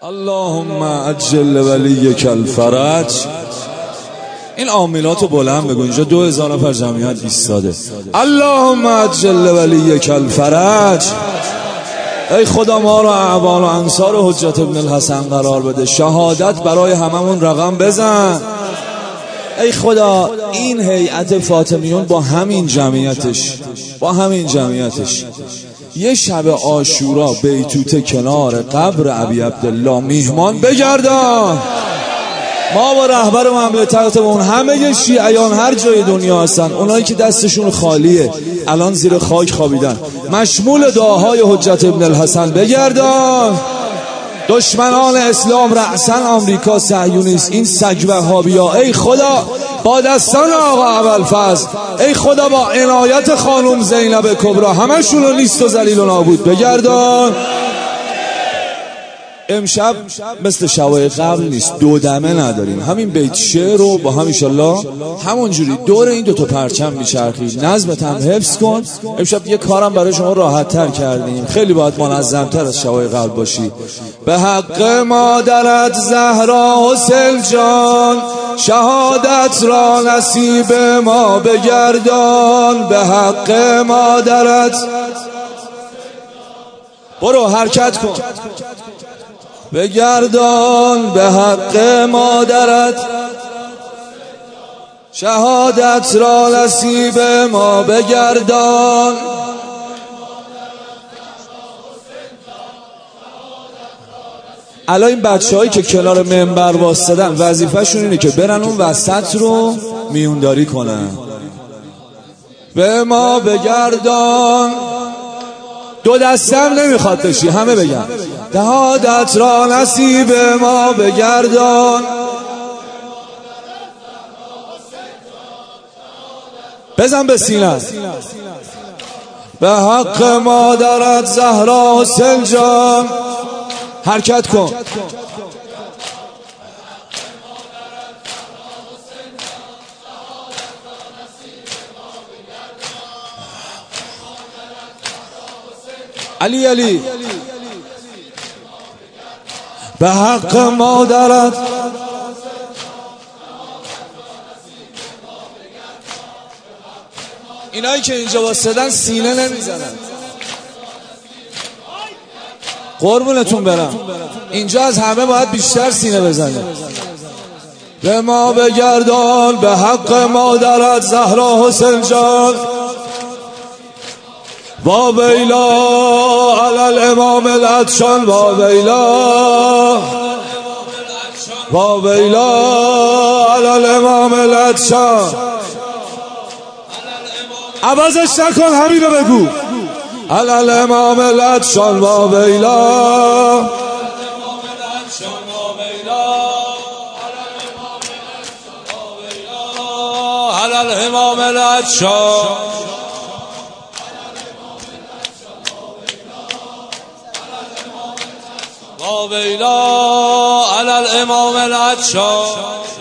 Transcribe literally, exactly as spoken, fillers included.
اللهم عجل ولیک الفرج. این عاملاتو بلند بگو، اینجا دو هزار نفر جمعیت ایستاده. اللهم عجل ولیک الفرج. ای خدا ما رو اعوان و انصار و حجت ابن الحسن قرار بده، شهادت برای هممون رقم بزن. ای خدا این هیئت فاطمیون با همین جمعیتش با همین جمعیتش یه شب عاشورا بیتوت کنار قبر ابی عبدالله میهمان بگردان. ما با رهبر مملکتمون همه شیعیان هر جای دنیا هستن، اونایی که دستشون خالیه الان زیر خاک خوابیدن، مشمول دعاهای حجت ابن الحسن بگردان. دشمنان اسلام رأسن آمریکا صهیونیست، این سگ وهابیا، ای خدا با دستان آقا ابوالفضل، ای خدا با عنایت خانم زینب کبرا همشون رو نیست و ذلیل و نابود بگردان. امشب مثل شبای قبل نیست، دو دمه نداریم، همین بیت شعر رو با هم انشالله همونجوری دور این دوتا پرچم میچرخید. نظمت هم حفظ کن. امشب یه کارم برای شما راحت تر کردیم، خیلی باید منظم تر از شبای قبل باشی. به حق مادرت زهرا حسین جان، شهادت را نصیب ما بگردان. به حق مادرت، برو حرکت کن بگردان. به حق مادرت شهادت را نصیب ما بگردان. الان این بچه هایی که کنار منبر واسطدن وظیفه‌شون اینه که برن اون وسط رو میونداری کنن. به ما بگردان. دو دستم نمیخواد بشی، همه بگن شهادت را نصیب ما بگردان. بزن به سینه. به حق مادرت زهرا حسین جان، حرکت کن. علی علی به حق مادرت اینایی که اینجا واسدن سینه نمیزنن، قربونتون برم، اینجا از همه باید بیشتر سینه بزنه. به ما بگردان. به حق مادرت زهرا حسین جان، با ویلا علی الامام العطشان، با ویلا با ویلا علی الامام العطشان. عوضش نکن، همین رو بگو. علی الامام العطشان با ویلا. علی الامام العطشان با ویلا. علی الامام العطشان.